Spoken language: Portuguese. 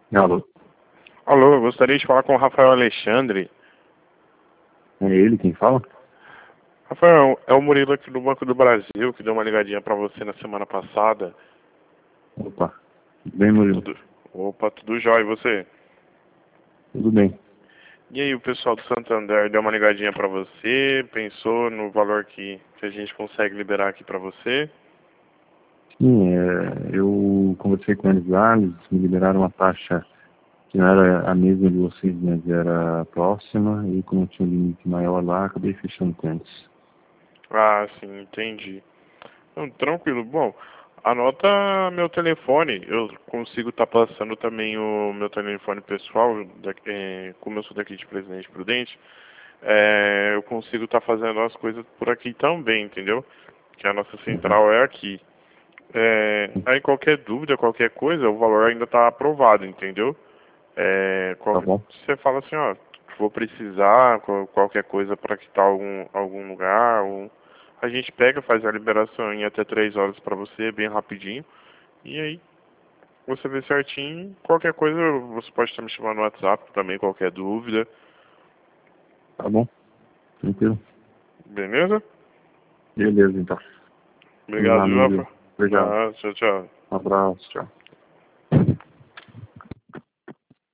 Alô, Alô, eu gostaria de falar com o Rafael Alexandre. é ele quem fala? Rafael, é o Murilo aqui do Banco do Brasil, que deu uma ligadinha pra você na semana passada. Opa, tudo bem, Murilo? Tudo... Opa, tudo jóia, e você? Tudo bem. E aí, o pessoal do Santander deu uma ligadinha pra você, pensou no valor que a gente consegue liberar aqui pra você? Sim, eu conversei com eles lá, eles me liberaram uma taxa que não era a mesma de vocês, mas era próxima, e como eu tinha um limite maior lá, acabei fechando com eles. Ah, sim, entendi. Não, tranquilo. Bom, anota meu telefone. Eu consigo estar passando também o meu telefone pessoal, como eu sou daqui de Presidente Prudente. Eu consigo estar fazendo as coisas por aqui também, entendeu? Que a nossa Uhum. central é aqui. Aí qualquer dúvida, qualquer coisa, o valor ainda está aprovado, entendeu? Tá bom? Você fala assim, ó, vou precisar, qualquer coisa para quitar algum lugar, a gente pega, faz a liberação em até 3 horas para você, bem rapidinho, e aí você vê certinho, qualquer coisa você pode estar me chamando no WhatsApp também, qualquer dúvida, Tá bom, tranquilo. beleza? Beleza, então. Obrigado, Combinado, viu, Murilo. Rafa? Obrigado. Tchau, tchau. Um abraço, tchau.